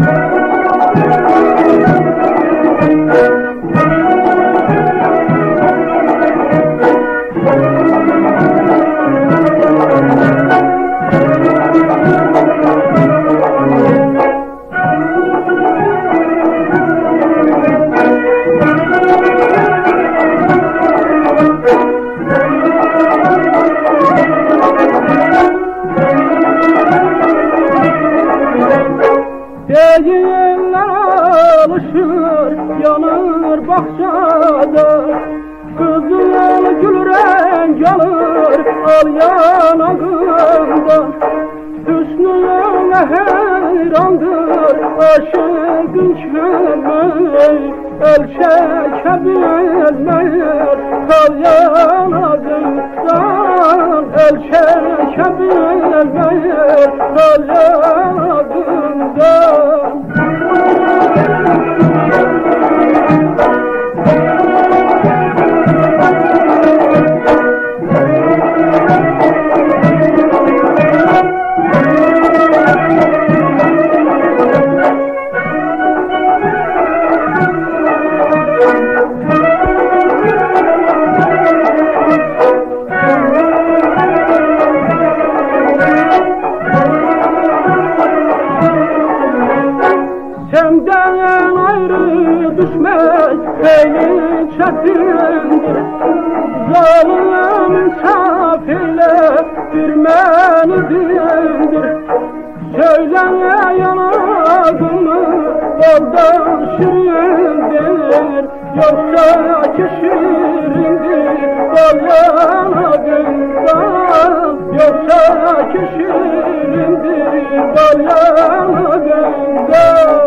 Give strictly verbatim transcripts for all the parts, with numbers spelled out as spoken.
Değiller alışır, yanır bahçada, kızıl gül renk alır, al yanağından. Hüsnüne heyrandır, aşıkın çömey, el çekebilmeyir, kal yanağından. El çekebilmeyir, kal yanağından. Senden ayrı düşmek beni çetindir. Zalim insaf ile bir menidir. Söyle yanağımı baldan şirindir, yoksa ki şirindir bal yanağından. Yoksa ki şirindir bal yanağından.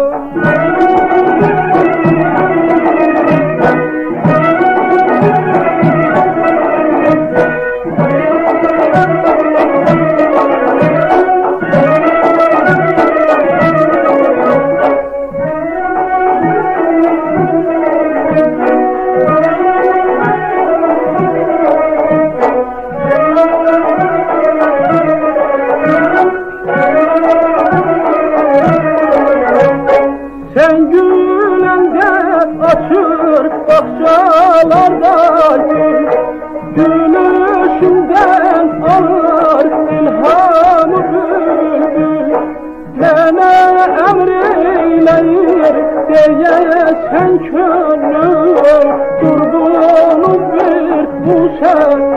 Sen gülende açır bahçalarda gül, gülüşünden alır ilhamı bülbül. Mene emreyleyir diyesen könlüm, durduğunu bir bu sen